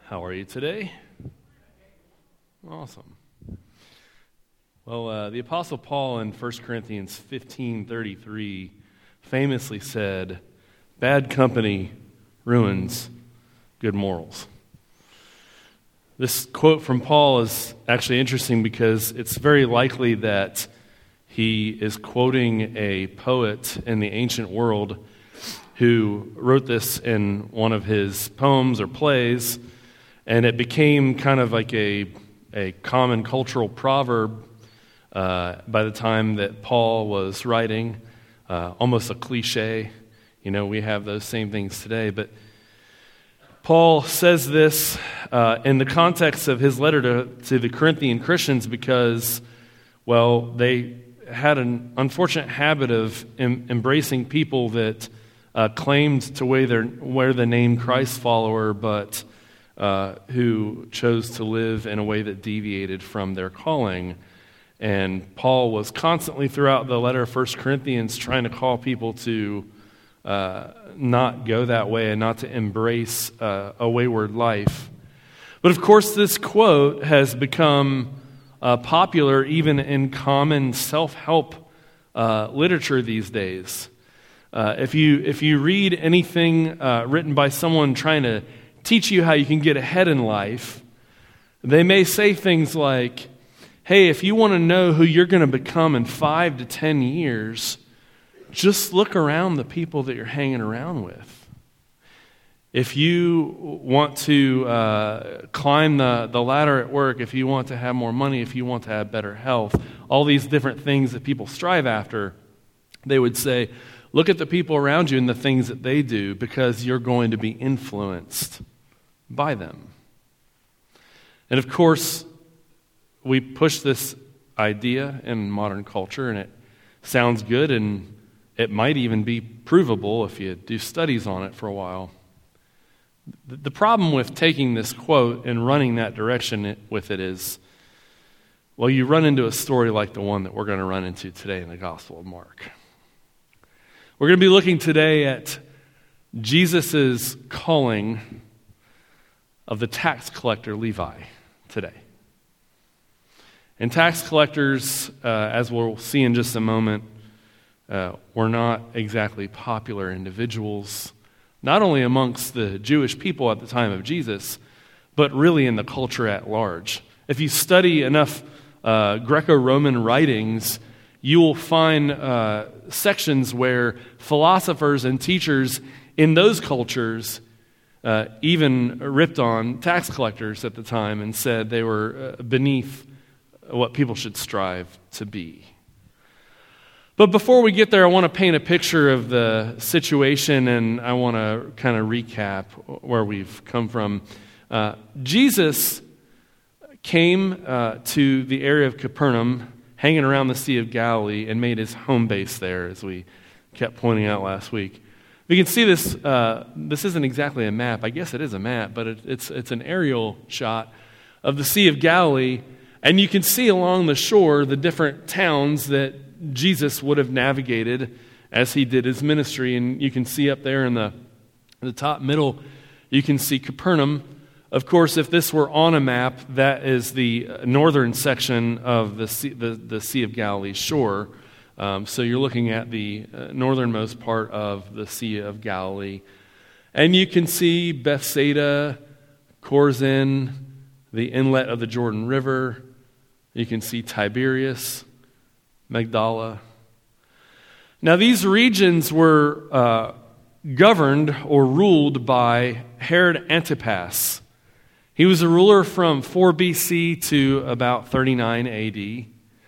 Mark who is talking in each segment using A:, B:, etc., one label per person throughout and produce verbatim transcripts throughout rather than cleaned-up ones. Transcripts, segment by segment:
A: How are you today? Awesome. Well, uh, the Apostle Paul in First Corinthians fifteen thirty-three famously said, "Bad company ruins good morals." This quote from Paul is actually interesting because it's very likely that he is quoting a poet in the ancient world who wrote this in one of his poems or plays, and it became kind of like a, a common cultural proverb uh, by the time that Paul was writing, uh, almost a cliche. You know, we have those same things today, but Paul says this uh, in the context of his letter to, to the Corinthian Christians because, well, they had an unfortunate habit of em- embracing people that uh, claimed to wear, their, wear the name Christ follower, but uh, who chose to live in a way that deviated from their calling. And Paul was constantly throughout the letter of First Corinthians trying to call people to uh, not go that way and not to embrace uh, a wayward life. But of course, this quote has become uh, popular even in common self-help uh, literature these days. Uh, if you if you read anything uh, written by someone trying to teach you how you can get ahead in life, they may say things like, "Hey, if you want to know who you're going to become in five to ten years, just look around the people that you're hanging around with. If you want to uh, climb the, the ladder at work, if you want to have more money, if you want to have better health, all these different things that people strive after," they would say, look at the people around you and the things that they do because you're going to be influenced by them. And of course, we push this idea in modern culture, and it sounds good, and it might even be provable if you do studies on it for a while. The problem with taking this quote and running that direction with it is, well, you run into a story like the one that we're going to run into today in the Gospel of Mark. We're going to be looking today at Jesus' calling of the tax collector Levi today. And tax collectors, uh, as we'll see in just a moment, uh, were not exactly popular individuals, not only amongst the Jewish people at the time of Jesus, but really in the culture at large. If you study enough uh, Greco-Roman writings, you will find uh, sections where philosophers and teachers in those cultures uh, even ripped on tax collectors at the time and said they were uh, beneath what people should strive to be. But before we get there, I want to paint a picture of the situation, and I want to kind of recap where we've come from. Uh, Jesus came uh, to the area of Capernaum, hanging around the Sea of Galilee, and made his home base there, as we kept pointing out last week. You can see this. Uh, this isn't exactly a map. I guess it is a map, but it, it's it's an aerial shot of the Sea of Galilee, and you can see along the shore the different towns that Jesus would have navigated as he did his ministry. And you can see up there in the in the top middle, you can see Capernaum. Of course, if this were on a map, that is the northern section of the Sea, the, the Sea of Galilee shore. Um, so you're looking at the uh, northernmost part of the Sea of Galilee. And you can see Bethsaida, Chorazin, the inlet of the Jordan River. You can see Tiberias, Magdala. Now, these regions were uh, governed or ruled by Herod Antipas. He was a ruler from four B C to about thirty-nine A D.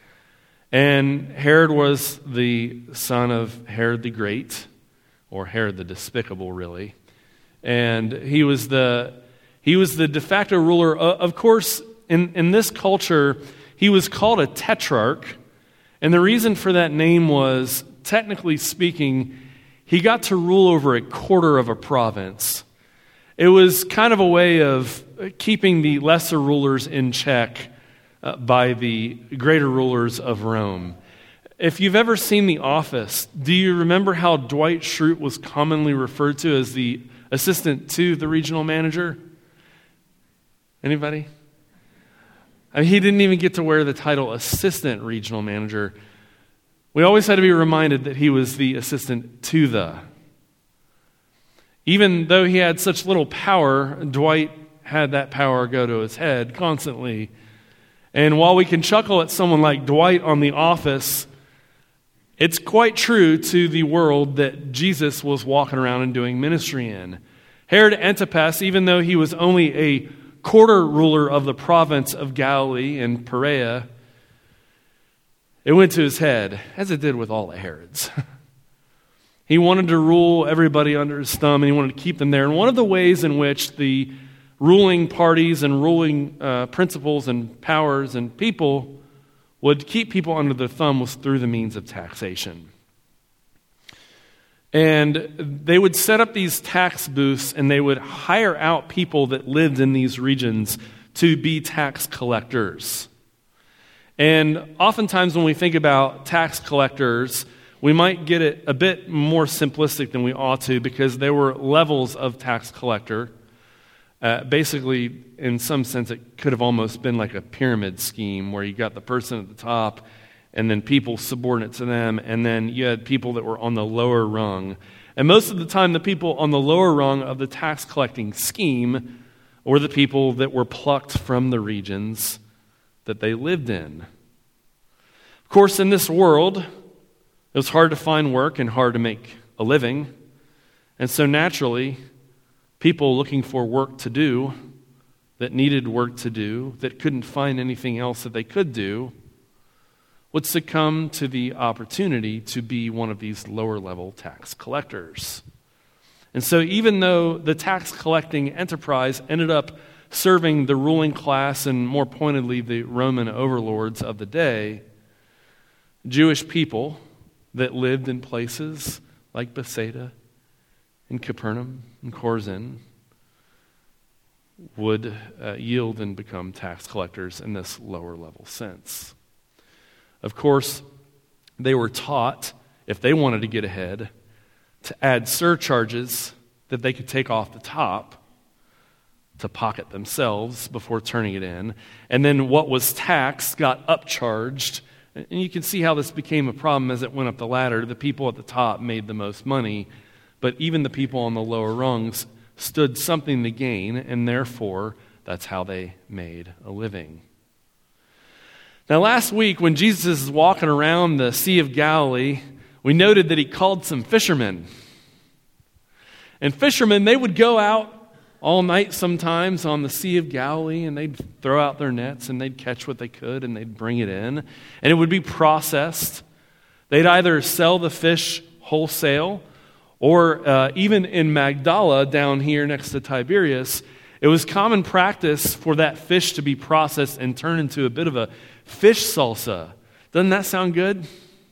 A: And Herod was the son of Herod the Great, or Herod the Despicable, really. And he was the he was the de facto ruler. Of course, in, in this culture, he was called a tetrarch. And the reason for that name was, technically speaking, he got to rule over a quarter of a province. It was kind of a way of keeping the lesser rulers in check uh, by the greater rulers of Rome. If you've ever seen The Office, do you remember how Dwight Schrute was commonly referred to as the assistant to the regional manager? Anybody? I mean, he didn't even get to wear the title assistant regional manager. We always had to be reminded that he was the assistant to the. Even though he had such little power, Dwight had that power go to his head constantly. And while we can chuckle at someone like Dwight on The Office, it's quite true to the world that Jesus was walking around and doing ministry in. Herod Antipas, even though he was only a quarter ruler of the province of Galilee and Perea, it went to his head, as it did with all the Herods. He wanted to rule everybody under his thumb, and he wanted to keep them there. And one of the ways in which the ruling parties and ruling uh, principles and powers and people would keep people under their thumb was through the means of taxation. And they would set up these tax booths, and they would hire out people that lived in these regions to be tax collectors. And oftentimes when we think about tax collectors, we might get it a bit more simplistic than we ought to, because there were levels of tax collector. Uh, basically, in some sense, it could have almost been like a pyramid scheme where you got the person at the top and then people subordinate to them, and then you had people that were on the lower rung. And most of the time, the people on the lower rung of the tax collecting scheme were the people that were plucked from the regions that they lived in. Of course, in this world, it was hard to find work and hard to make a living. And so naturally, people looking for work to do, that needed work to do, that couldn't find anything else that they could do, would succumb to the opportunity to be one of these lower-level tax collectors. And so even though the tax collecting enterprise ended up serving the ruling class and more pointedly the Roman overlords of the day, Jewish people that lived in places like Bethsaida and Capernaum and Chorazin would uh, yield and become tax collectors in this lower-level sense. Of course, they were taught, if they wanted to get ahead, to add surcharges that they could take off the top to pocket themselves before turning it in. And then what was taxed got upcharged. And you can see how this became a problem as it went up the ladder. The people at the top made the most money, but even the people on the lower rungs stood something to gain, and therefore that's how they made a living. Now, last week, when Jesus is walking around the Sea of Galilee, we noted that he called some fishermen. And fishermen, they would go out all night sometimes on the Sea of Galilee, and they'd throw out their nets, and they'd catch what they could, and they'd bring it in. And it would be processed. They'd either sell the fish wholesale, or uh, even in Magdala, down here next to Tiberias, it was common practice for that fish to be processed and turned into a bit of a fish salsa. Doesn't that sound good?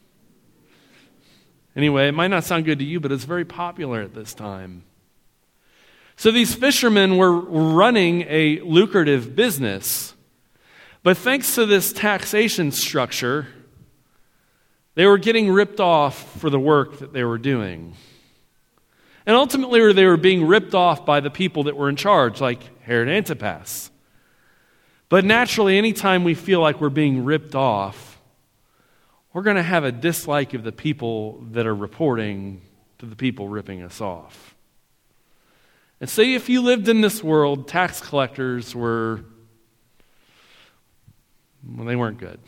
A: Anyway, it might not sound good to you, but it's very popular at this time. So these fishermen were running a lucrative business. But thanks to this taxation structure, they were getting ripped off for the work that they were doing. And ultimately, they were being ripped off by the people that were in charge, like Herod Antipas. But naturally, anytime we feel like we're being ripped off, we're going to have a dislike of the people that are reporting to the people ripping us off. And say if you lived in this world, tax collectors were, well, they weren't good.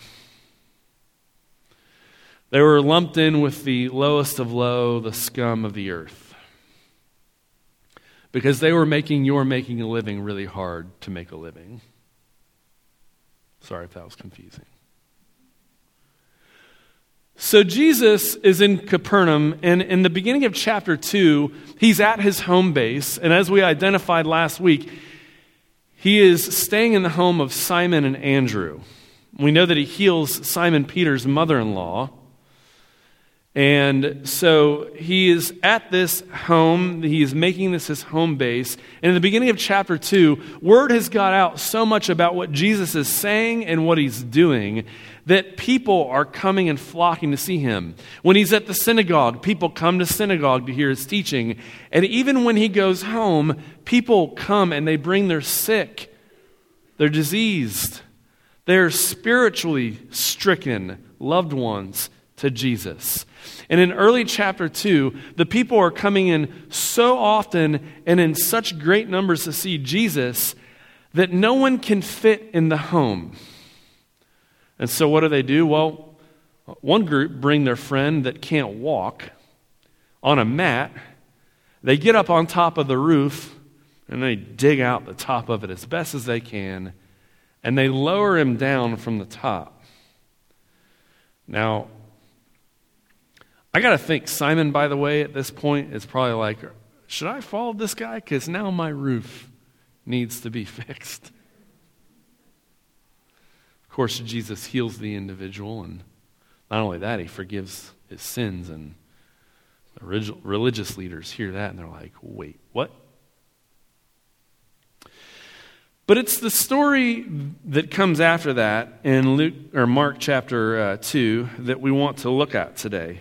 A: They were lumped in with the lowest of low, the scum of the earth. Because they were making your making a living really hard to make a living. Sorry if that was confusing. So Jesus is in Capernaum, and in the beginning of chapter two, he's at his home base. And as we identified last week, he is staying in the home of Simon and Andrew. We know that he heals Simon Peter's mother-in-law. And so he is at this home, he is making this his home base. And in the beginning of chapter two, word has got out so much about what Jesus is saying and what he's doing that people are coming and flocking to see him. When he's at the synagogue, people come to synagogue to hear his teaching. And even when he goes home, people come and they bring their sick They're diseased. They're spiritually stricken loved ones to Jesus. And in early chapter two, the people are coming in so often and in such great numbers to see Jesus that no one can fit in the home. And so what do they do? Well, one group bring their friend that can't walk on a mat. They get up on top of the roof and they dig out the top of it as best as they can, and they lower him down from the top. Now, I got to think Simon, by the way, at this point is probably like, should I follow this guy? Because now my roof needs to be fixed. Of course, Jesus heals the individual, and not only that, he forgives his sins, and the religious leaders hear that, and they're like, wait, what? But it's the story that comes after that in Luke or Mark chapter uh, two that we want to look at today.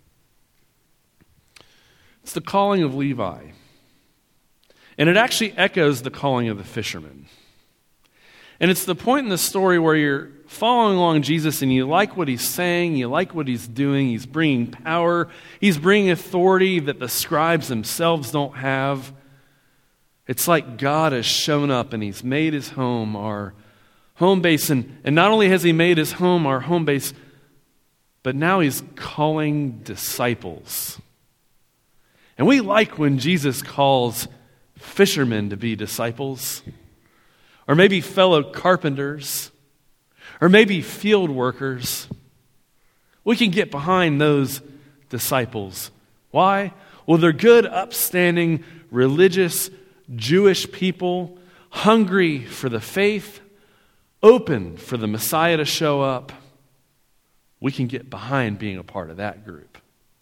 A: It's the calling of Levi. And it actually echoes the calling of the fishermen. And it's the point in the story where you're following along Jesus and you like what he's saying, you like what he's doing, he's bringing power, he's bringing authority that the scribes themselves don't have. It's like God has shown up and he's made his home our home base. And, and not only has he made his home our home base, but now he's calling disciples. And we like when Jesus calls fishermen to be disciples, or maybe fellow carpenters, or maybe field workers. We can get behind those disciples. Why? Well, they're good, upstanding, religious Jewish people, hungry for the faith, open for the Messiah to show up. We can get behind being a part of that group.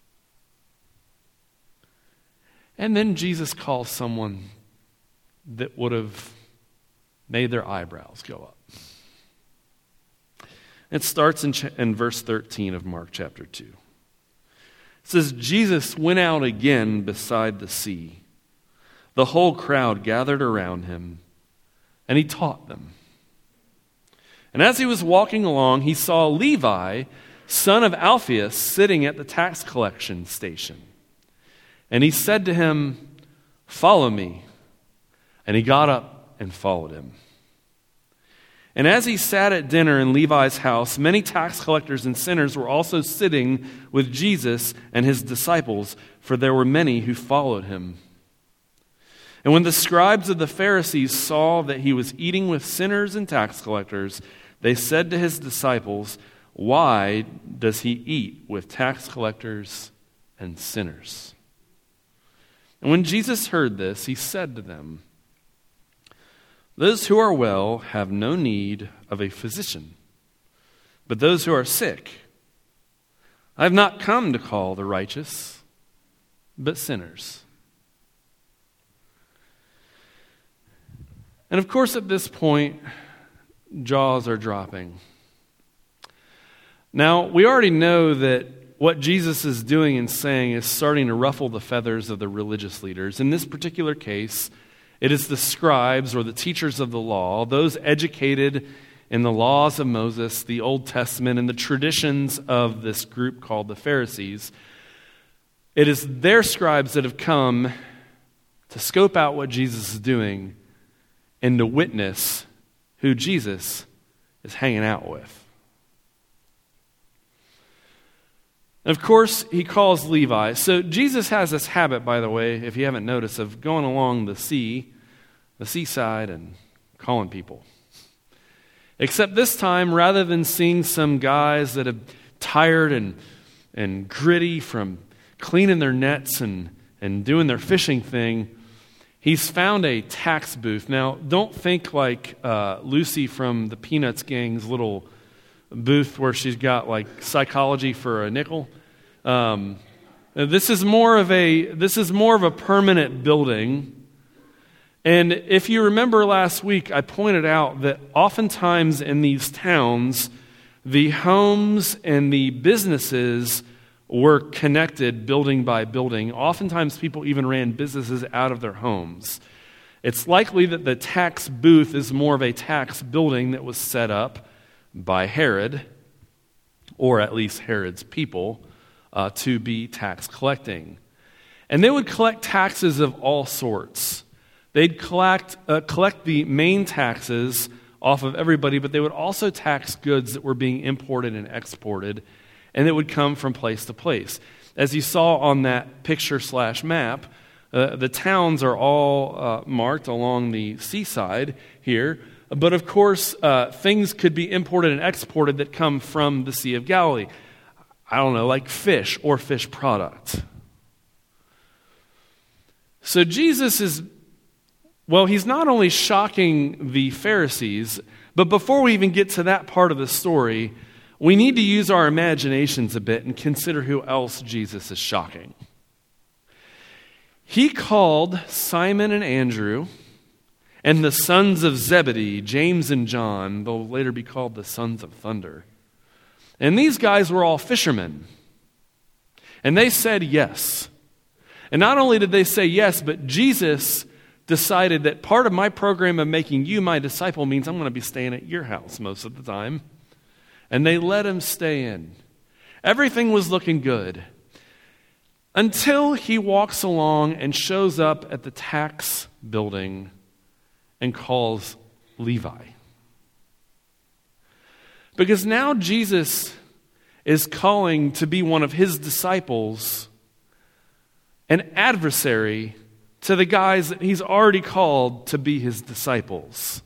A: And then Jesus calls someone that would have made their eyebrows go up. It starts in, ch- in verse thirteen of Mark chapter two. It says, Jesus went out again beside the sea. The whole crowd gathered around him, and he taught them. And as he was walking along, he saw Levi, son of Alphaeus, sitting at the tax collection station. And he said to him, "Follow me." And he got up and followed him. And as he sat at dinner in Levi's house, many tax collectors and sinners were also sitting with Jesus and his disciples, for there were many who followed him. And when the scribes of the Pharisees saw that he was eating with sinners and tax collectors, they said to his disciples, "Why does he eat with tax collectors and sinners?" And when Jesus heard this, he said to them, "Those who are well have no need of a physician, but those who are sick. I have not come to call the righteous, but sinners." And of course, at this point, jaws are dropping. Now, we already know that what Jesus is doing and saying is starting to ruffle the feathers of the religious leaders. In this particular case, it is the scribes or the teachers of the law, those educated in the laws of Moses, the Old Testament, and the traditions of this group called the Pharisees. It is their scribes that have come to scope out what Jesus is doing and to witness who Jesus is hanging out with. And of course, he calls Levi. So Jesus has this habit, by the way, if you haven't noticed, of going along the sea, the seaside, and calling people. Except this time, rather than seeing some guys that have tired and, and gritty from cleaning their nets and, and doing their fishing thing, he's found a tax booth. Now, don't think like uh, Lucy from the Peanuts gang's little booth where she's got like psychology for a nickel. Um, this is more of a this is more of a permanent building. And if you remember last week, I pointed out that oftentimes in these towns, the homes and the businesses were connected building by building. Oftentimes people even ran businesses out of their homes. It's likely that the tax booth is more of a tax building that was set up by Herod, or at least Herod's people, uh, to be tax collecting. And they would collect taxes of all sorts. They'd collect, uh, collect the main taxes off of everybody, but they would also tax goods that were being imported and exported, and it would come from place to place. As you saw on that picture slash map, uh, the towns are all uh, marked along the seaside here, but of course, uh, things could be imported and exported that come from the Sea of Galilee. I don't know, like fish or fish product. So Jesus is, well, he's not only shocking the Pharisees, but before we even get to that part of the story, we need to use our imaginations a bit and consider who else Jesus is shocking. He called Simon and Andrew and the sons of Zebedee, James and John, they'll later be called the sons of thunder. And these guys were all fishermen. And they said yes. And not only did they say yes, but Jesus decided that part of my program of making you my disciple means I'm going to be staying at your house most of the time. And they let him stay in. Everything was looking good. Until he walks along and shows up at the tax building and calls Levi. Because now Jesus is calling to be one of his disciples an adversary to the guys that he's already called to be his disciples.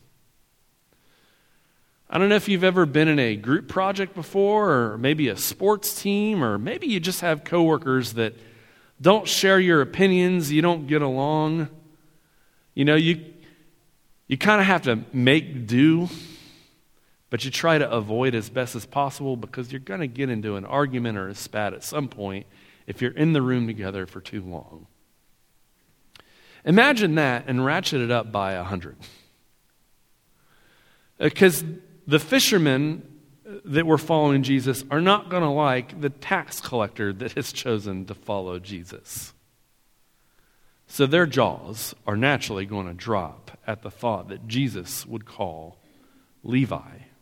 A: I don't know if you've ever been in a group project before, or maybe a sports team, or maybe you just have coworkers that don't share your opinions, you don't get along. You know, you you kind of have to make do, but you try to avoid as best as possible because you're going to get into an argument or a spat at some point if you're in the room together for too long. Imagine that and ratchet it up by a hundred. Because the fishermen that were following Jesus are not going to like the tax collector that has chosen to follow Jesus. So their jaws are naturally going to drop at the thought that Jesus would call Levi.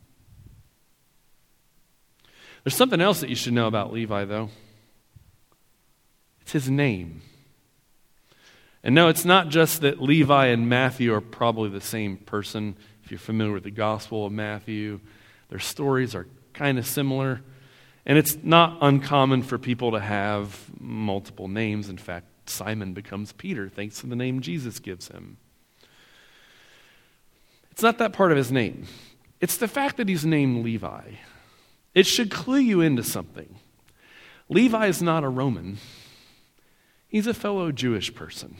A: There's something else that you should know about Levi, though. It's his name. And no, it's not just that Levi and Matthew are probably the same person. If you're familiar with the Gospel of Matthew, their stories are kind of similar. And it's not uncommon for people to have multiple names. In fact, Simon becomes Peter thanks to the name Jesus gives him. It's not that part of his name. It's the fact that he's named Levi. It should clue you into something. Levi is not a Roman. He's a fellow Jewish person.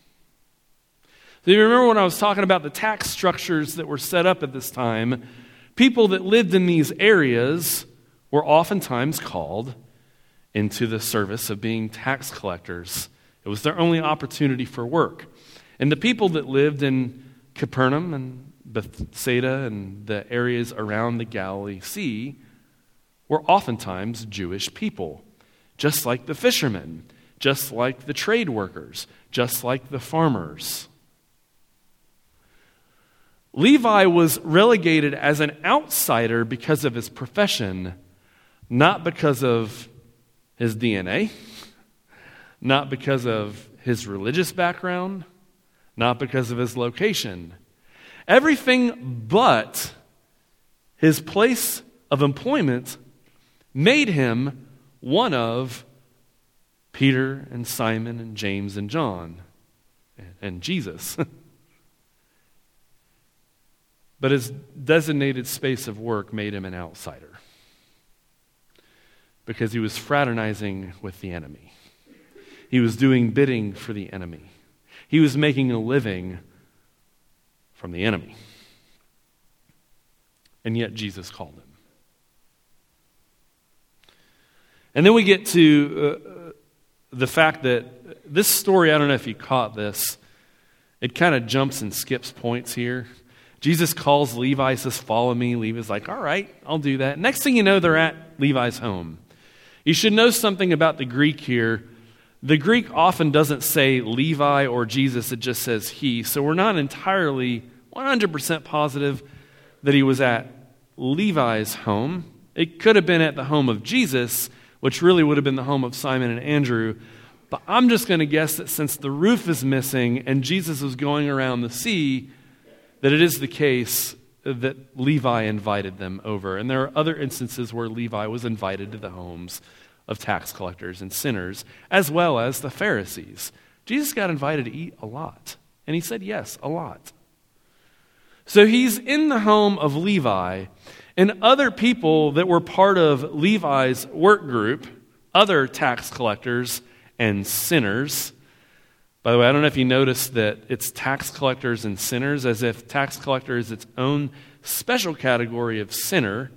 A: So you remember when I was talking about the tax structures that were set up at this time, people that lived in these areas were oftentimes called into the service of being tax collectors. It was their only opportunity for work. And the people that lived in Capernaum and Bethsaida and the areas around the Galilee Sea were oftentimes Jewish people, just like the fishermen, just like the trade workers, just like the farmers. Levi was relegated as an outsider because of his profession, not because of his D N A, not because of his religious background, not because of his location. Everything but his place of employment made him one of Peter and Simon and James and John and Jesus. But his designated space of work made him an outsider because he was fraternizing with the enemy. He was doing bidding for the enemy. He was making a living from the enemy. And yet Jesus called him. And then we get to uh, the fact that this story, I don't know if you caught this, it kind of jumps and skips points here. Jesus calls Levi, says, follow me. Levi's like, all right, I'll do that. Next thing you know, they're at Levi's home. You should know something about the Greek here. The Greek often doesn't say Levi or Jesus, it just says he. So we're not entirely one hundred percent positive that he was at Levi's home. It could have been at the home of Jesus, which really would have been the home of Simon and Andrew. But I'm just going to guess that since the roof is missing and Jesus was going around the sea, that it is the case that Levi invited them over. And there are other instances where Levi was invited to the homes of tax collectors and sinners, as well as the Pharisees. Jesus got invited to eat a lot, and he said yes, a lot. So he's in the home of Levi, and other people that were part of Levi's work group, other tax collectors and sinners. By the way, I don't know if you noticed that it's tax collectors and sinners, as if tax collector is its own special category of sinner.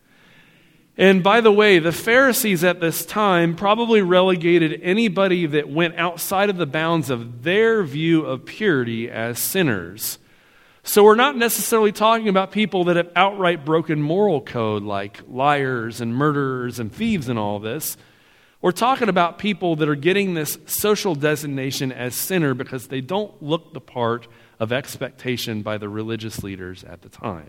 A: And by the way, the Pharisees at this time probably relegated anybody that went outside of the bounds of their view of purity as sinners. So we're not necessarily talking about people that have outright broken moral code, like liars and murderers and thieves and all this. We're talking about people that are getting this social designation as sinner because they don't look the part of expectation by the religious leaders at the time.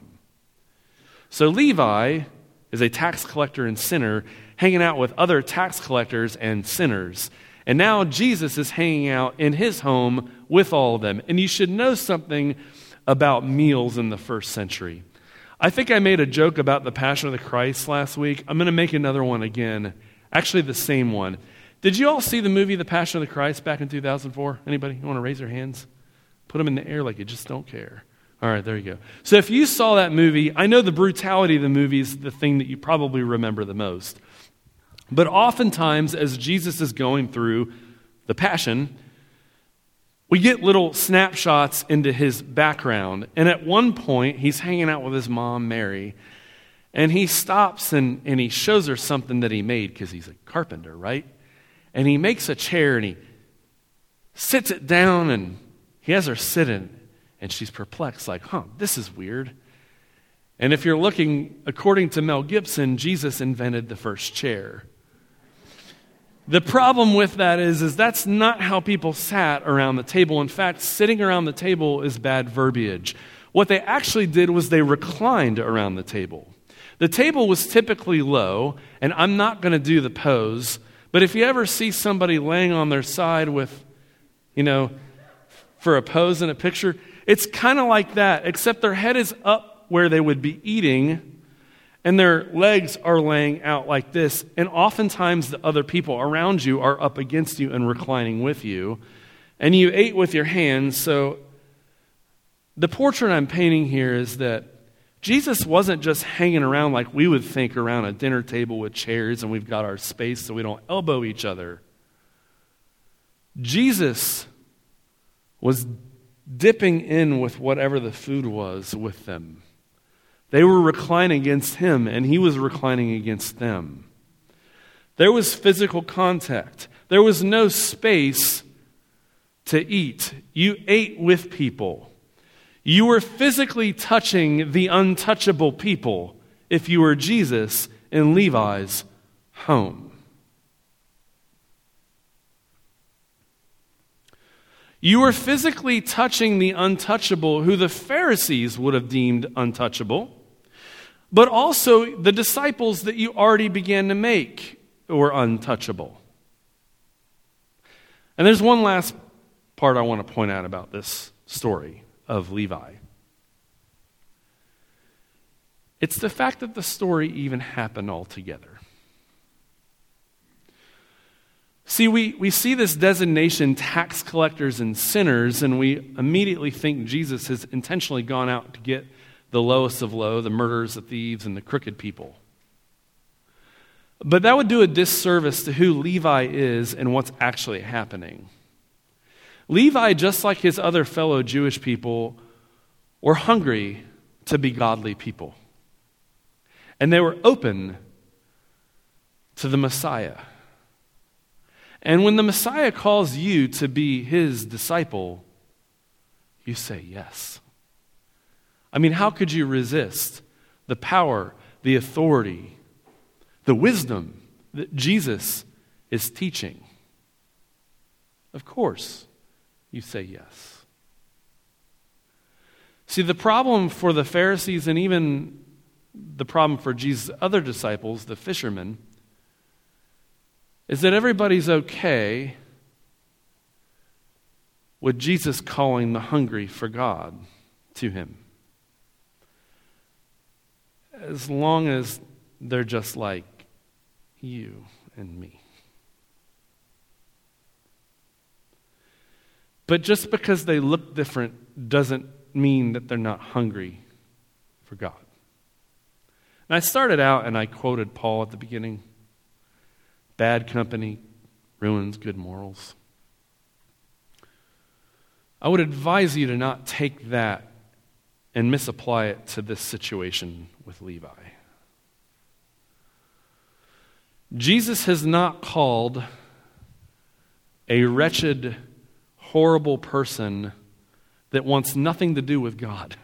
A: So Levi is a tax collector and sinner hanging out with other tax collectors and sinners. And now Jesus is hanging out in his home with all of them. And you should know something about meals in the first century. I think I made a joke about the Passion of the Christ last week. I'm going to make another one again. Actually, the same one. Did you all see the movie The Passion of the Christ back in two thousand four? Anybody? You want to raise your hands? Put them in the air like you just don't care. All right, there you go. So if you saw that movie, I know the brutality of the movie is the thing that you probably remember the most. But oftentimes, as Jesus is going through the Passion, we get little snapshots into his background. And at one point, he's hanging out with his mom, Mary, and he stops and, and he shows her something that he made because he's a carpenter, right? And he makes a chair and he sits it down and he has her sit in it. And she's perplexed, like, huh, this is weird. And if you're looking, according to Mel Gibson, Jesus invented the first chair. The problem with that is, is that's not how people sat around the table. In fact, sitting around the table is bad verbiage. What they actually did was they reclined around the table. The table was typically low, and I'm not going to do the pose, but if you ever see somebody laying on their side with, you know, for a pose in a picture, it's kind of like that, except their head is up where they would be eating, and their legs are laying out like this. And oftentimes the other people around you are up against you and reclining with you. And you ate with your hands. So the portrait I'm painting here is that Jesus wasn't just hanging around like we would think around a dinner table with chairs and we've got our space so we don't elbow each other. Jesus was dipping in with whatever the food was with them. They were reclining against him, and he was reclining against them. There was physical contact. There was no space to eat. You ate with people. You were physically touching the untouchable people if you were Jesus in Levi's home. You were physically touching the untouchable who the Pharisees would have deemed untouchable, but also the disciples that you already began to make were untouchable. And there's one last part I want to point out about this story of Levi. It's the fact that the story even happened altogether. See, we, we see this designation, tax collectors and sinners, and we immediately think Jesus has intentionally gone out to get the lowest of low, the murderers, the thieves, and the crooked people. But that would do a disservice to who Levi is and what's actually happening. Levi, just like his other fellow Jewish people, were hungry to be godly people. And they were open to the Messiah. And when the Messiah calls you to be his disciple, you say yes. I mean, how could you resist the power, the authority, the wisdom that Jesus is teaching? Of course, you say yes. See, the problem for the Pharisees and even the problem for Jesus' other disciples, the fishermen, is that everybody's okay with Jesus calling the hungry for God to him, as long as they're just like you and me. But just because they look different doesn't mean that they're not hungry for God. And I started out and I quoted Paul at the beginning. Bad company ruins good morals. I would advise you to not take that and misapply it to this situation with Levi. Jesus has not called a wretched, horrible person that wants nothing to do with God.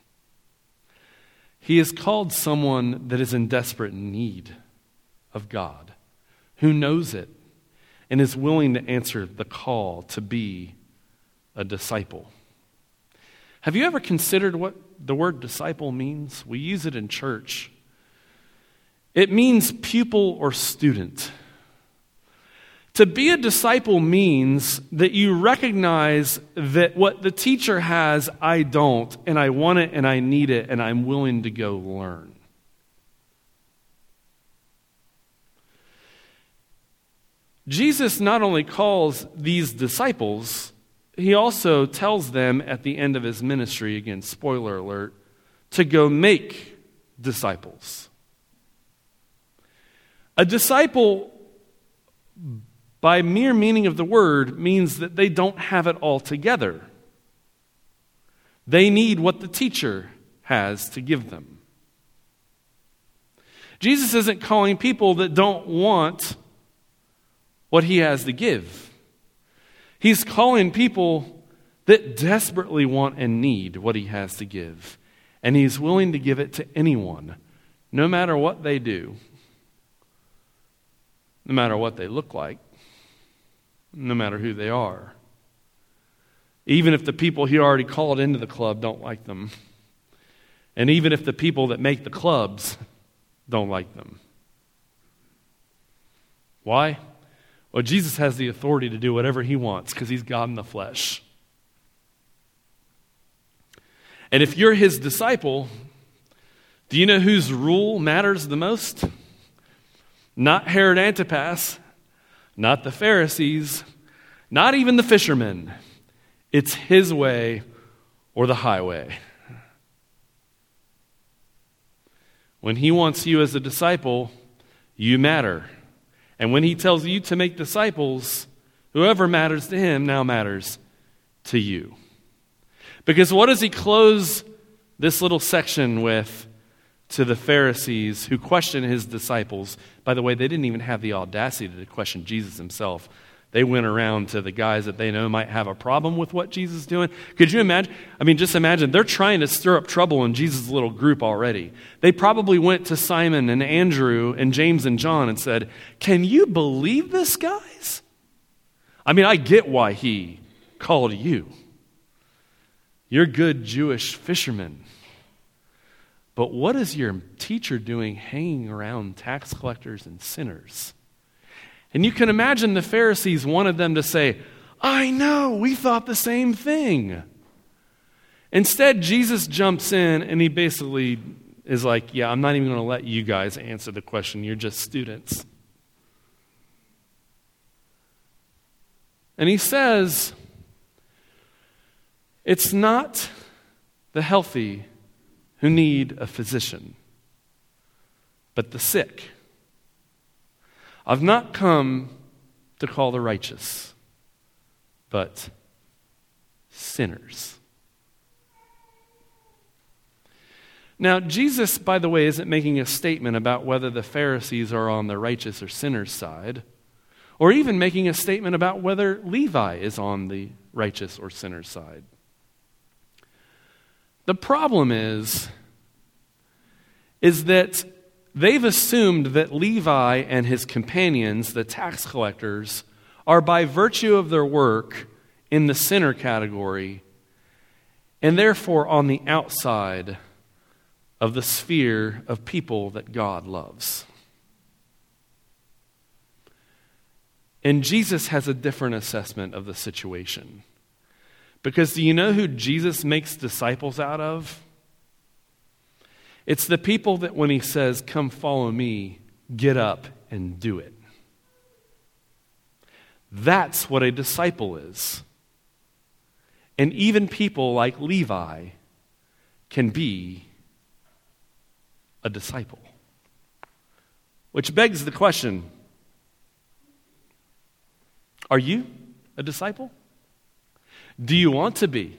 A: He has called someone that is in desperate need of God, who knows it and is willing to answer the call to be a disciple. Have you ever considered what the word disciple means? We use it in church. It means pupil or student. To be a disciple means that you recognize that what the teacher has, I don't, and I want it and I need it, and I'm willing to go learn. Jesus not only calls these disciples, he also tells them at the end of his ministry, again, spoiler alert, to go make disciples. A disciple, by mere meaning of the word, means that they don't have it all together. They need what the teacher has to give them. Jesus isn't calling people that don't want what he has to give. He's calling people that desperately want and need what he has to give. And he's willing to give it to anyone, no matter what they do, no matter what they look like, no matter who they are. Even if the people he already called into the club don't like them. And even if the people that make the clubs don't like them. Why? Well, Jesus has the authority to do whatever he wants because he's God in the flesh. And if you're his disciple, do you know whose rule matters the most? Not Herod Antipas, not the Pharisees, not even the fishermen. It's his way or the highway. When he wants you as a disciple, you matter. And when he tells you to make disciples, whoever matters to him now matters to you. Because what does he close this little section with to the Pharisees who question his disciples? By the way, they didn't even have the audacity to question Jesus himself. They went around to the guys that they know might have a problem with what Jesus is doing. Could you imagine? I mean, just imagine. They're trying to stir up trouble in Jesus' little group already. They probably went to Simon and Andrew and James and John and said, "Can you believe this, guys? I mean, I get why he called you. You're good Jewish fishermen. But what is your teacher doing hanging around tax collectors and sinners?" And you can imagine the Pharisees wanted them to say, "I know, we thought the same thing." Instead, Jesus jumps in and he basically is like, "Yeah, I'm not even going to let you guys answer the question. You're just students." And he says, it's not the healthy who need a physician, but the sick. I've not come to call the righteous, but sinners. Now, Jesus, by the way, isn't making a statement about whether the Pharisees are on the righteous or sinners' side, or even making a statement about whether Levi is on the righteous or sinners' side. The problem is, is that they've assumed that Levi and his companions, the tax collectors, are by virtue of their work in the sinner category, and therefore on the outside of the sphere of people that God loves. And Jesus has a different assessment of the situation. Because do you know who Jesus makes disciples out of? It's the people that when he says, "Come follow me," get up and do it. That's what a disciple is. And even people like Levi can be a disciple. Which begs the question, are you a disciple? Do you want to be?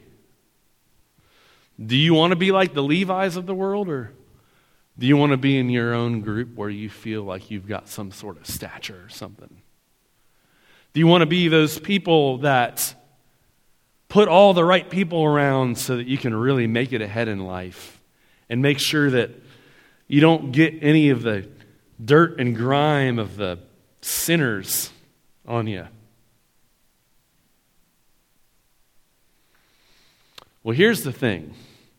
A: Do you want to be like the Levi's of the world, or do you want to be in your own group where you feel like you've got some sort of stature or something? Do you want to be those people that put all the right people around so that you can really make it ahead in life and make sure that you don't get any of the dirt and grime of the sinners on you? Well, here's the thing.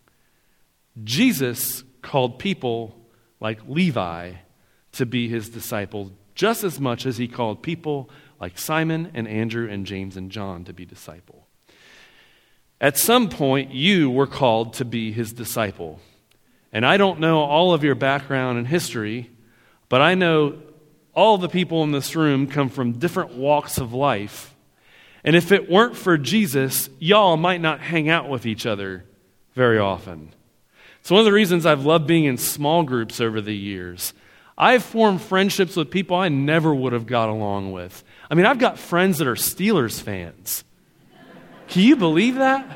A: Jesus called people like Levi to be his disciples just as much as he called people like Simon and Andrew and James and John to be disciples. At some point, you were called to be his disciple. And I don't know all of your background and history, but I know all the people in this room come from different walks of life. And if it weren't for Jesus, y'all might not hang out with each other very often. It's one of the reasons I've loved being in small groups over the years. I've formed friendships with people I never would have got along with. I mean, I've got friends that are Steelers fans. Can you believe that?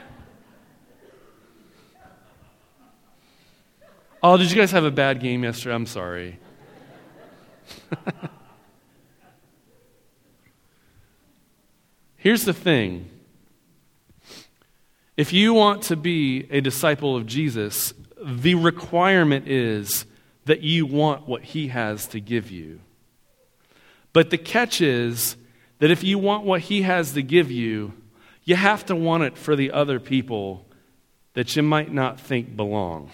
A: Oh, did you guys have a bad game yesterday? I'm sorry. Here's the thing. If you want to be a disciple of Jesus, the requirement is that you want what he has to give you. But the catch is that if you want what he has to give you, you have to want it for the other people that you might not think belong.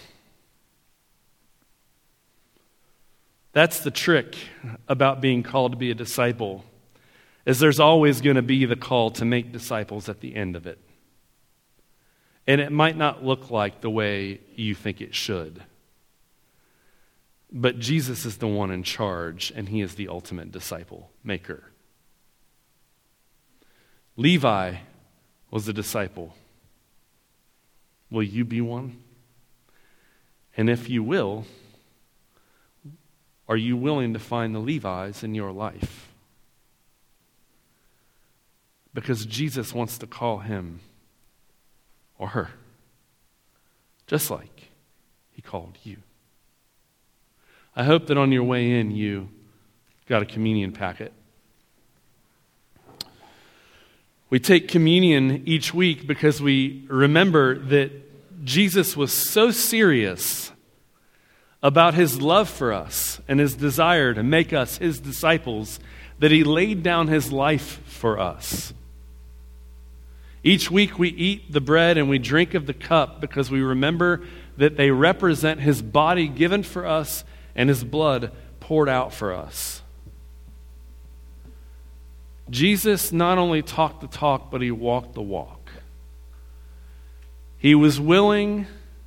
A: That's the trick about being called to be a disciple, is there's always going to be the call to make disciples at the end of it. And it might not look like the way you think it should. But Jesus is the one in charge, and he is the ultimate disciple maker. Levi was a disciple. Will you be one? And if you will, are you willing to find the Levi's in your life? Because Jesus wants to call him or her, just like he called you. I hope that on your way in you got a communion packet. We take communion each week because we remember that Jesus was so serious about his love for us and his desire to make us his disciples that he laid down his life for us. Each week we eat the bread and we drink of the cup because we remember that they represent his body given for us and his blood poured out for us. Jesus not only talked the talk, but he walked the walk. He was willing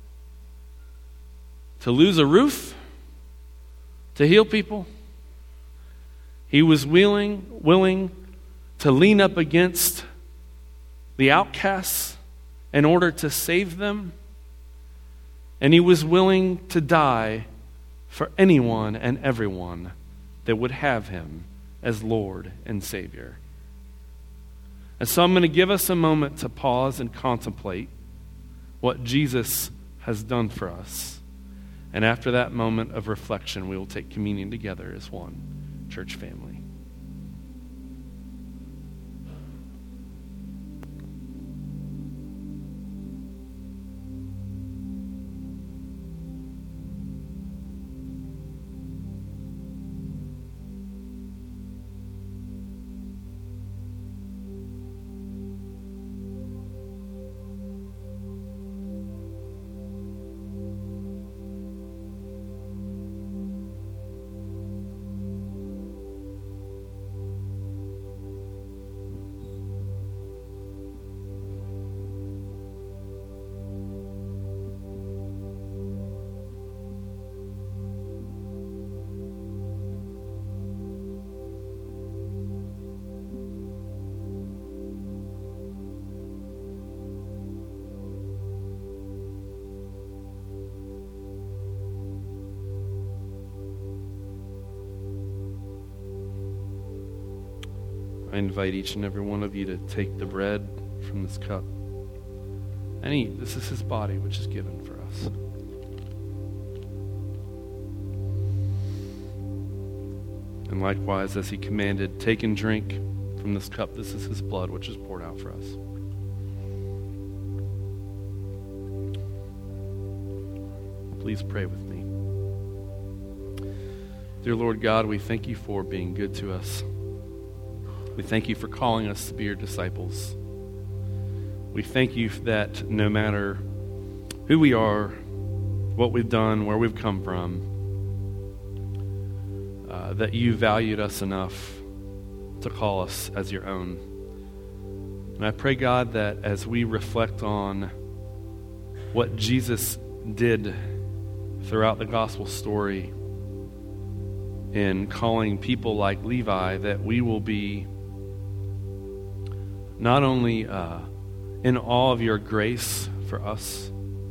A: to lose a roof to heal people. He was willing, willing to lean up against the outcasts in order to save them. And he was willing to die for anyone and everyone that would have him as Lord and Savior. And so I'm going to give us a moment to pause and contemplate what Jesus has done for us. And after that moment of reflection, we will take communion together as one church family. I invite each and every one of you to take the bread from this cup and eat. This is his body, which is given for us. And likewise, as he commanded, take and drink from this cup. This is his blood, which is poured out for us. Please pray with me. Dear Lord God, we thank you for being good to us. We thank you for calling us to be your disciples. We thank you that no matter who we are, what we've done, where we've come from, uh, that you valued us enough to call us as your own. And I pray, God, that as we reflect on what Jesus did throughout the gospel story in calling people like Levi, that we will be not only uh, in awe of your grace for us,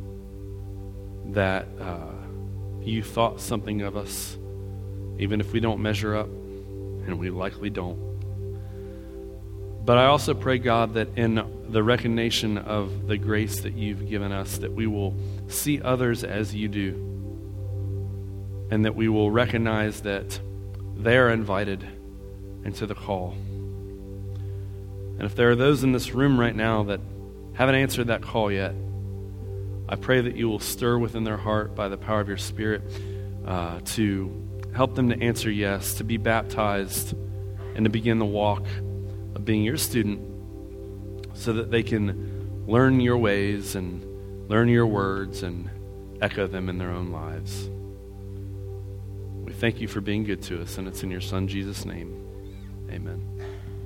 A: that uh, you thought something of us, even if we don't measure up, and we likely don't. But I also pray, God, that in the recognition of the grace that you've given us, that we will see others as you do, and that we will recognize that they are invited into the call. And if there are those in this room right now that haven't answered that call yet, I pray that you will stir within their heart by the power of your Spirit uh, to help them to answer yes, to be baptized, and to begin the walk of being your student so that they can learn your ways and learn your words and echo them in their own lives. We thank you for being good to us, and it's in your Son Jesus' name. Amen.